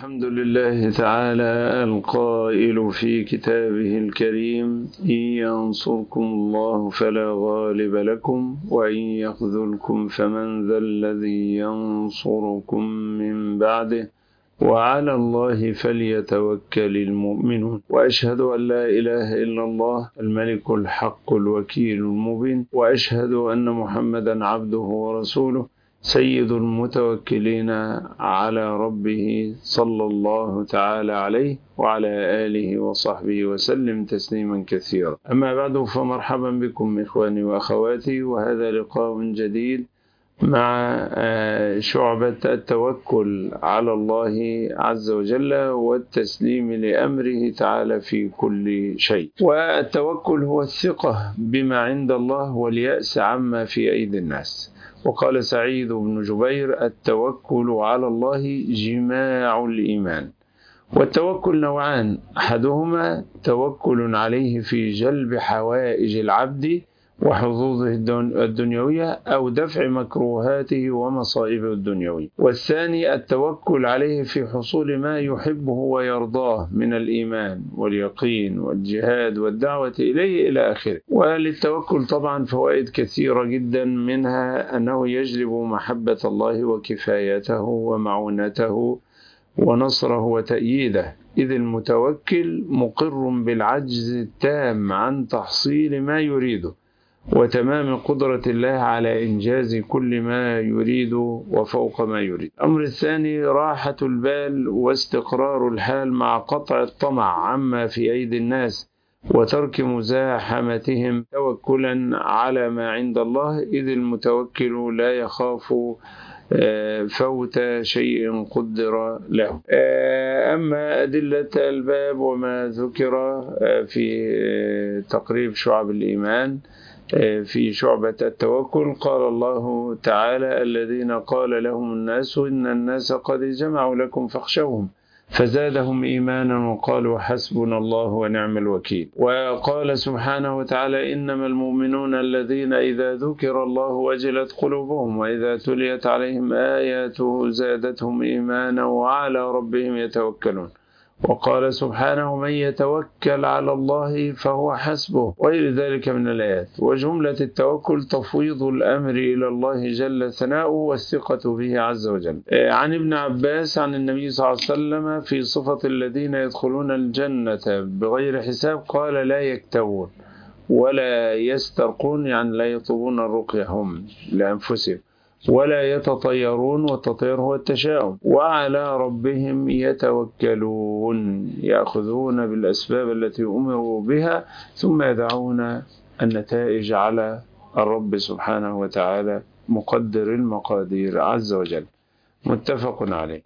الحمد لله تعالى القائل في كتابه الكريم: إن ينصركم الله فلا غالب لكم وإن يخذلكم فمن ذا الذي ينصركم من بعده وعلى الله فليتوكل المؤمنون. وأشهد أن لا إله إلا الله الملك الحق الوكيل المبين، وأشهد أن محمدا عبده ورسوله سيد المتوكلين على ربه صلى الله تعالى عليه وعلى آله وصحبه وسلم تسليما كثيرا. أما بعد، فمرحبا بكم إخواني وأخواتي، وهذا لقاء جديد مع شعبة التوكل على الله عز وجل والتسليم لأمره تعالى في كل شيء. والتوكل هو الثقة بما عند الله واليأس عما في أيدي الناس. وقال سعيد بن جبير: التوكل على الله جماع الإيمان. والتوكل نوعان: أحدهما توكل عليه في جلب حوائج العبد وحظوظه الدنيوية أو دفع مكروهاته ومصائبه الدنيوية، والثاني التوكل عليه في حصول ما يحبه ويرضاه من الإيمان واليقين والجهاد والدعوة إليه إلى آخره. وللتوكل طبعا فوائد كثيرة جدا، منها أنه يجلب محبة الله وكفايته ومعونته ونصره وتأييده، إذ المتوكل مقر بالعجز التام عن تحصيل ما يريده وتمام قدرة الله على إنجاز كل ما يريد وفوق ما يريد. الأمر الثاني راحة البال واستقرار الحال مع قطع الطمع عما في أيدي الناس وترك مزاحمتهم توكلا على ما عند الله، إذ المتوكل لا يخاف فوت شيء قدر له. أما أدلة الباب وما ذكر في تقريب شعب الإيمان في شعبة التوكل، قال الله تعالى: الذين قال لهم الناس إن الناس قد جمعوا لكم فاخشوهم فزادهم إيمانا وقالوا حسبنا الله ونعم الوكيل. وقال سبحانه وتعالى: إنما المؤمنون الذين إذا ذكر الله وجلت قلوبهم وإذا تليت عليهم آياته زادتهم إيمانا وعلى ربهم يتوكلون. وقال سبحانه: من يتوكل على الله فهو حسبه، وغير ذلك من الآيات. وجملة التوكل تفويض الأمر إلى الله جل ثناؤه والثقة به عز وجل. عن ابن عباس عن النبي صلى الله عليه وسلم في صفة الذين يدخلون الجنة بغير حساب قال: لا يكتوون ولا يسترقون، يعني لا يطلبون الرقية هم لأنفسهم، ولا يتطيرون، والتطير هو التشاؤم، وعلى ربهم يتوكلون، يأخذون بالأسباب التي أمروا بها ثم يدعون النتائج على الرب سبحانه وتعالى مقدر المقادير عز وجل. متفق عليه.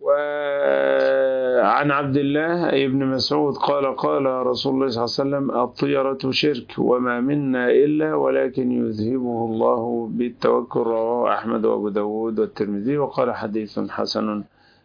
وعن عبد الله بن مسعود قال: قال رسول الله صلى الله عليه وسلم: الطيرة شرك وما منا إلا ولكن يذهبه الله بالتوكل. رواه أحمد وأبو داود والترمذي، وقال: حديث حسن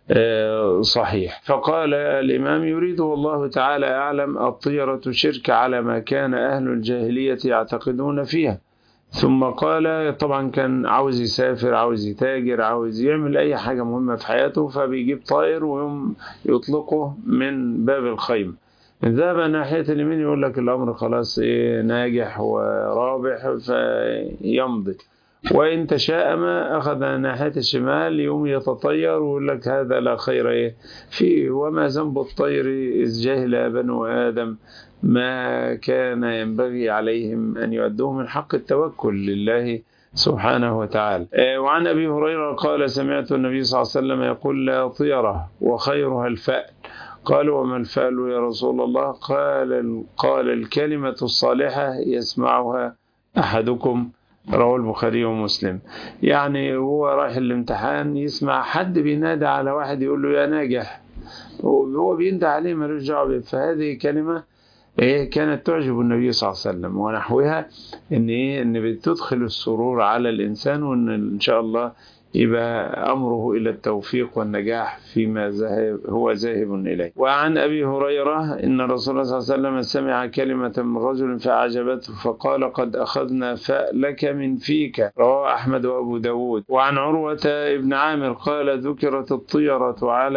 صحيح. فقال الإمام: يريده الله تعالى أعلم الطيرة شرك على ما كان أهل الجاهلية يعتقدون فيها. ثم قال: طبعا كان عاوز يسافر، عاوز يتاجر، عاوز يعمل أي حاجة مهمة في حياته، فبيجيب طائر ويوم يطلقه من باب الخيمة. إن ذهب ناحية اليمين يقول لك الأمر خلاص ناجح ورابح فيمضي، وإن تشاءم أخذ ناحية الشمال يوم يتطير ويقول لك هذا لا خير فيه. وما ذنب الطير إذ جهل بنو آدم ما كان ينبغي عليهم أن يؤدوه من حق التوكل لله سبحانه وتعالى. وعن أبي هريرة قال: سمعت النبي صلى الله عليه وسلم يقول: لا طيرة وخيرها الفأل. قالوا: وما الفأل يا رسول الله؟ قال: الكلمة الصالحة يسمعها أحدكم. رواه البخاري ومسلم. يعني هو رايح الامتحان يسمع حد بينادى على واحد يقول له: يا ناجح، هو بينادى عليه ملوش دعوه. فهذه كلمة كانت تعجب النبي صلى الله عليه وسلم، ونحوها ان بتدخل السرور على الانسان، وان ان شاء الله يبقى أمره إلى التوفيق والنجاح فيما هو ذاهب إليه. وعن أبي هريرة إن رسول الله صلى الله عليه وسلم سمع كلمة من رجل فأعجبته فقال قد أخذنا فألك من فيك، رواه أحمد وأبو داود. وعن عروة ابن عامر قال ذكرت الطيرة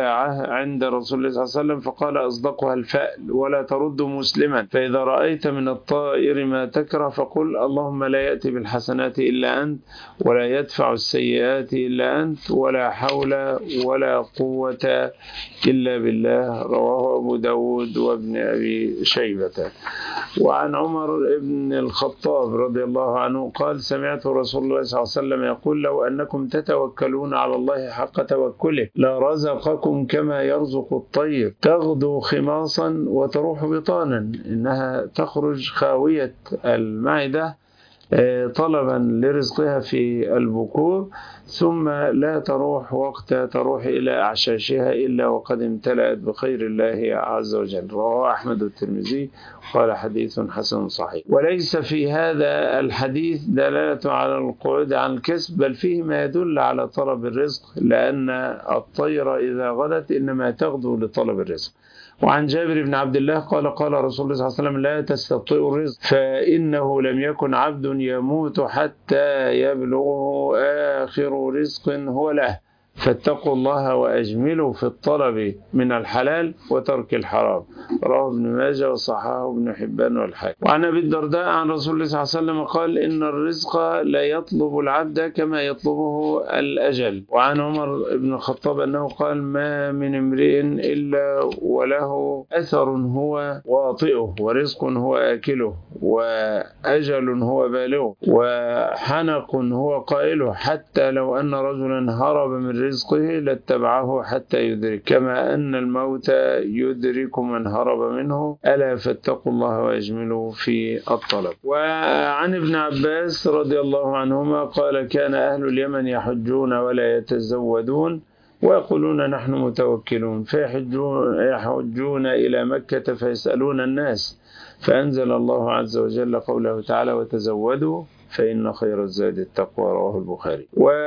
عند رسول الله صلى الله عليه وسلم فقال أصدقها الفأل ولا ترد مسلما، فإذا رأيت من الطائر ما تكره فقل اللهم لا يأتي بالحسنات إلا أنت ولا يدفع السيئات إلا أنت ولا حول ولا قوة إلا بالله، رواه أبو داود وابن أبي شيبة. وعن عمر بن الخطاب رضي الله عنه قال سمعت رسول الله صلى الله عليه وسلم يقول لو أنكم تتوكلون على الله حق توكله لرزقكم كما يرزق الطير تغدو خماصا وتروح بطانا، إنها تخرج خاوية المعدة طلبا لرزقها في البكور ثم لا تروح وقت تروح إلى أعشاشها إلا وقد امتلأت بخير الله عز وجل، رواه أحمد والترمذي قال حديث حسن صحيح. وليس في هذا الحديث دلالة على القعود عن الكسب، بل فيه ما يدل على طلب الرزق، لأن الطير إذا غدت إنما تغدو لطلب الرزق. وعن جابر بن عبد الله قال قال رسول الله صلى الله عليه وسلم لا تستبطئوا الرزق فإنه لم يكن عبد يموت حتى يبلغه آخر رزق هو له، فاتقوا الله وأجملوا في الطلب من الحلال وترك الحرام، رواه ابن ماجه وصححه ابن حبان والحاكم. وعن أبي الدرداء عن رسول الله صلى الله عليه وسلم قال إن الرزق لا يطلب العبد كما يطلبه الأجل. وعن عمر بن الخطاب أنه قال ما من امرئ إلا وله أثر هو واطئه ورزق هو آكله وأجل هو بالغه وحنق هو قائله، حتى لو أن رجلا هرب من رزقه لاتبعه حتى يدرك، كما أن الموت يدرك من هرب منه، ألا فاتقوا الله وأجملوا في الطلب. وعن ابن عباس رضي الله عنهما قال كان أهل اليمن يحجون ولا يتزودون ويقولون نحن متوكلون فيحجون إلى مكة فيسألون الناس، فأنزل الله عز وجل قوله تعالى وتزودوا فإن خير الزاد التقوى، رواه البخاري.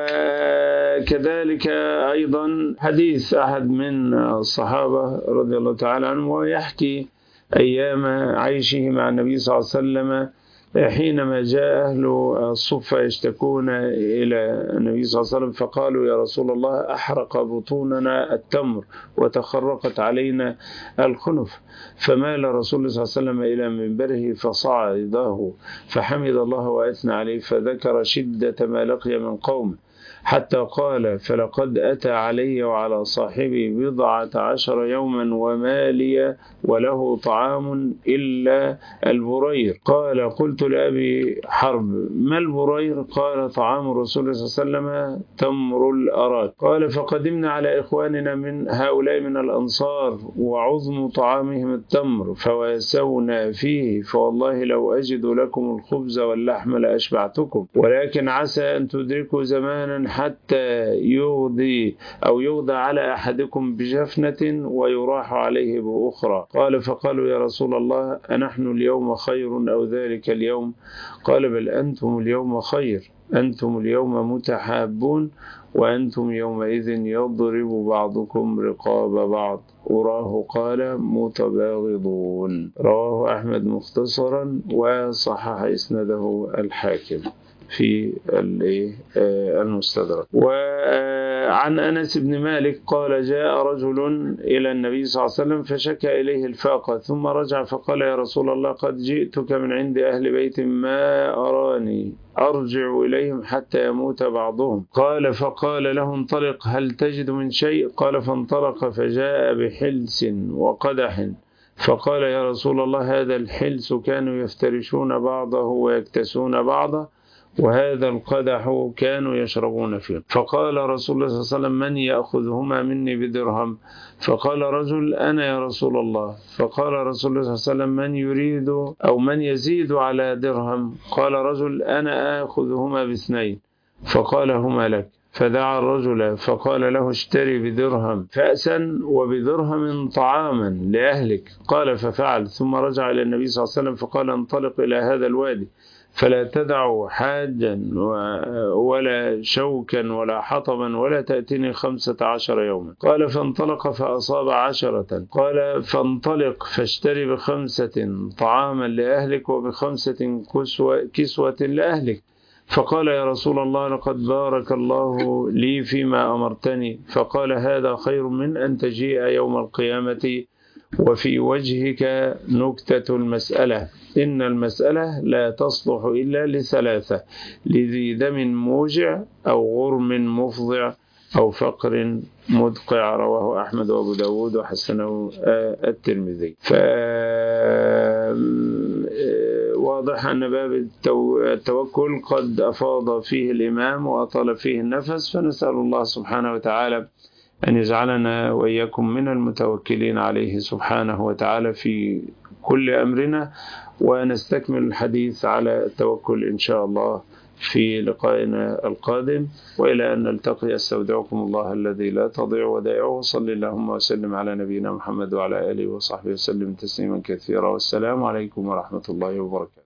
وكذلك أيضا حديث أحد من الصحابة رضي الله تعالى عنه ويحكي أيام عيشه مع النبي صلى الله عليه وسلم حينما جاء أهل الصفة يشتكون إلى النبي صلى الله عليه وسلم فقالوا يا رسول الله أحرق بطوننا التمر وتخرقت علينا الخنف، فمال رسول الله صلى الله عليه وسلم إلى منبره فصعده فحمد الله وأثنى عليه فذكر شدة ما لقي من قومه حتى قال فلقد أتى علي وعلى صاحبي 14 يوما وما لي وله طعام إلا البرير. قال قلت لأبي حرب ما البرير؟ قال طعام رسول الله صلى الله عليه وسلم تمر الأراك. قال فقدمنا على إخواننا من هؤلاء من الأنصار وعظم طعامهم التمر فواسونا فيه، فوالله لو أجد لكم الخبز واللحم لأشبعتكم، ولكن عسى أن تدركوا زمانا حتى يغضى على أحدكم بجفنة ويراح عليه بأخرى. قال فقالوا يا رسول الله أنحن اليوم خير أو ذلك اليوم؟ قال بل أنتم اليوم خير، أنتم اليوم متحابون وأنتم يومئذ يضرب بعضكم رقاب بعض، أراه قال متباغضون، رواه أحمد مختصرا وصحح إسناده الحاكم في المستدرك. وعن أنس بن مالك قال جاء رجل إلى النبي صلى الله عليه وسلم فشكى إليه الفاقة ثم رجع فقال يا رسول الله قد جئتك من عند أهل بيت ما أراني أرجع إليهم حتى يموت بعضهم. قال فقال له انطلق هل تجد من شيء؟ قال فانطلق فجاء بحلس وقدح فقال يا رسول الله هذا الحلس كانوا يفترشون بعضه ويكتسون بعضه وهذا القدح كانوا يشربون فيه. فقال رسول الله صلى الله عليه وسلم من يأخذهما مني بدرهم؟ فقال رجل أنا يا رسول الله. فقال رسول الله صلى الله عليه وسلم من يريد أو من يزيد على درهم؟ قال رجل أنا آخذهما باثنين. فقال هما لك. فدعا الرجل فقال له اشتري بدرهم فأسا وبدرهم طعاما لأهلك. قال ففعل ثم رجع إلى النبي صلى الله عليه وسلم فقال انطلق إلى هذا الوادي فلا تدعوا حاجا ولا شوكا ولا حطبا ولا تأتني 15 يوما. قال فانطلق فأصاب 10. قال فانطلق فاشتري ب5 طعاما لأهلك وب5 كسوة لأهلك. فقال يا رسول الله لقد بارك الله لي فيما أمرتني. فقال هذا خير من أن تجيء يوم القيامة وفي وجهك نكتة المسألة، إن المسألة لا تصلح إلا لثلاثة: لذي دم موجع أو غرم مفضع أو فقر مدقع. رواه أحمد وأبو داود وحسنه الترمذي. واضح أن باب التوكل قد أفاض فيه الإمام وأطال فيه النفس، فنسأل الله سبحانه وتعالى أن يجعلنا وإياكم من المتوكلين عليه سبحانه وتعالى في كل أمرنا. ونستكمل الحديث على التوكل إن شاء الله في لقائنا القادم، وإلى أن نلتقي أستودعكم الله الذي لا تضيع ودائعه. صلى اللهم وسلم على نبينا محمد وعلى آله وصحبه وسلم تسليما كثيرا، والسلام عليكم ورحمة الله وبركاته.